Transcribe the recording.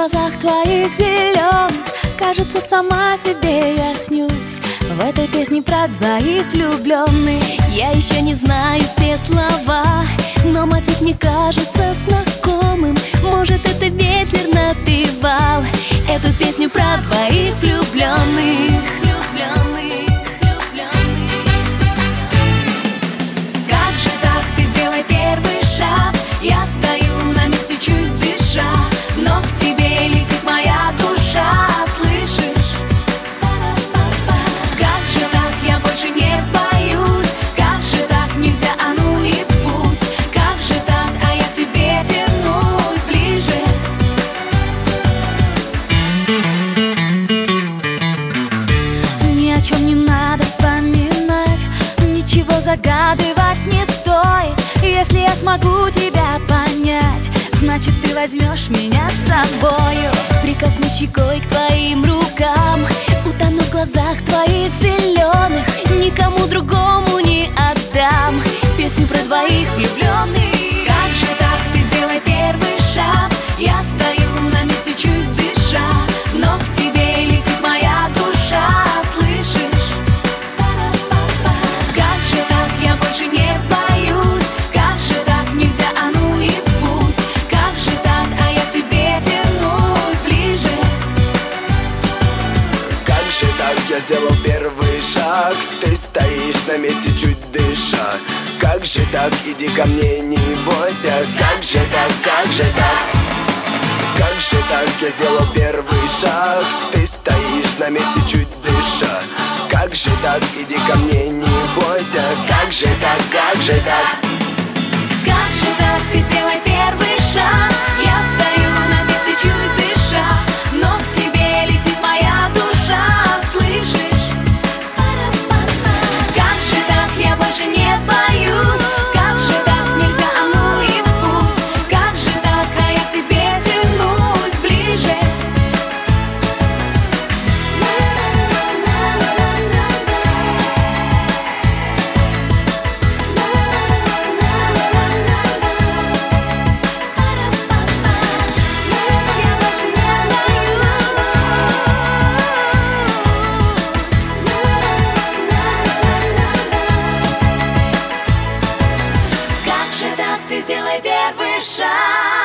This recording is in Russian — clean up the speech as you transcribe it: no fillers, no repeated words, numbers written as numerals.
глазах твоих зеленых, кажется, сама себе я снюсь в этой песне про двоих влюбленных. Я еще не знаю все слова, но мотив мне кажется знакомым. Может, это ветер напевал эту песню про двоих влюбленных. Как же так, ты сделай первый шаг, я стою на месте, чуть дыша, но к тебе летит моя душа, слышишь? Как же так, я больше не боюсь, как же так, нельзя, а ну и пусть. Как же так, а я к тебе тянусь ближе. Ни о чем не надо вспоминать, ничего загадывать не стоит. Если я смогу тебя понять, значит, ты возьмешь меня с собою. Прикоснусь щекой к твоим рукам, утону в глазах твоих зеленых, никому другому не отдам песню про двоих влюбленных. Как же так, ты сделай первый шаг, я стою на месте, чуть дыша, но к тебе летит моя душа, слышишь? Как же так, я больше не боюсь, как же так, нельзя, а ну и пусть. Как же так, а я к тебе тянусь ближе. Как же так, я сделал первый шаг, ты стоишь на месте, чуть дыша. Как же так, иди ко мне, не бойся. Как же так, как же так? Как же так, я сделал первый шаг, ты стоишь на месте, чуть дыша. Как же так, иди ко мне, не бойся. Как же так, как же так? Как же так, ты сделай первый шаг, я стою на месте, чуть дыша, но к тебе летит моя душа, слышишь? Как же так, я больше не боюсь, как же так, нельзя, а ну и пусть. Как же так, а я к тебе тянусь ближе. Как же так, ты сделай первый шаг.